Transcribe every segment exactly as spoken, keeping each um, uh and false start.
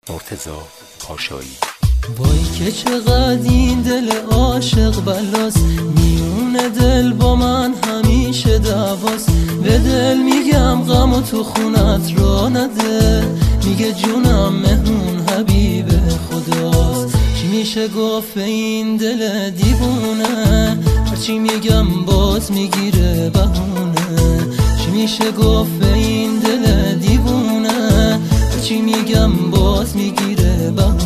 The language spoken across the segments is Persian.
مرتضی پاشایی. وای که چقدر این دل عاشق بلاس، میون دل با من همیشه دعواست. به دل میگم غم و تو خونت را نده، میگه جونم مهمون حبیب خداست. چی میشه گفت این دل دیوونه، هرچی میگم باز میگیره بهونه. چی میشه گفت این دل دیوونه، هرچی میگم باز میگیره بهونه.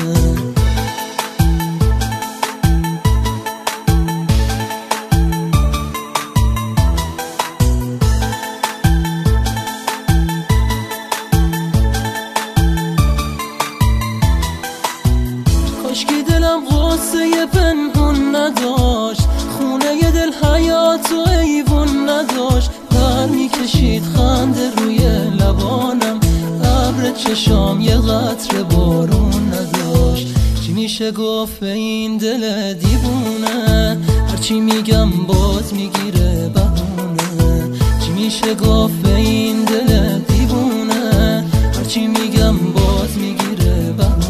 کاشکی دلم غصه پنهون نداشت، خونه دل حیات و ایوون نداشت. پر میکشید خنده روی لبانم، ابر چشام یه قطره بارون نداشت. چی میشه گفت این دل دیوونه، هرچی میگم باز میگیره بهونه. چی میشه گفت این دل دیوونه، هرچی میگم باز میگیره بهونه.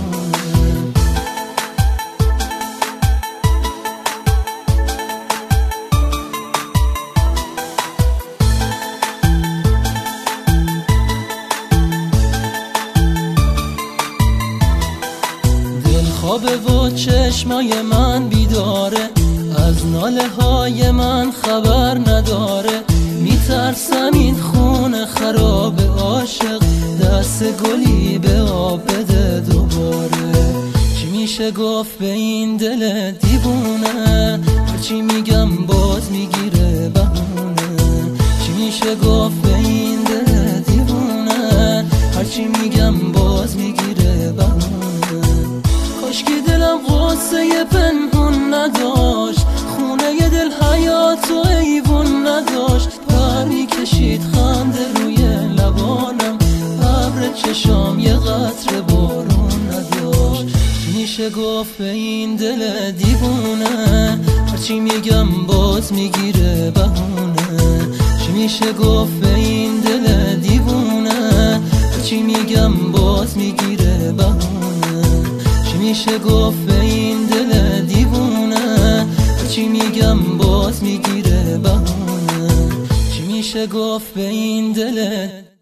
خوابه و چشمای من بیداره، از ناله های من خبر نداره. میترسم این خونه خراب عاشق، دست گلی به آب بده دوباره. چی میشه گفت به این دل دیوونه، هرچی میگم باز میگیره بهونه. چی میشه گفت به این دل دیوونه، هرچی میگم باز میگیره بهونه. کاشکی دلم غصه پنهون نداشت، خونه دل حیات و ایوون نداشت. پر میکشید خنده روی لبانم، ابر چشام یه قطره بارون نداشت. چی میشه گفت به این دل دیوونه، هرچی میگم باز میگیره بهونه. چی میشه گفت به این دل دیوونه، هرچی میگم باز میگیره بهونه. چی میشه گفت به این دل دیوونه، هرچی میگم باز میگیره بهونه. چی میشه گفت به این دل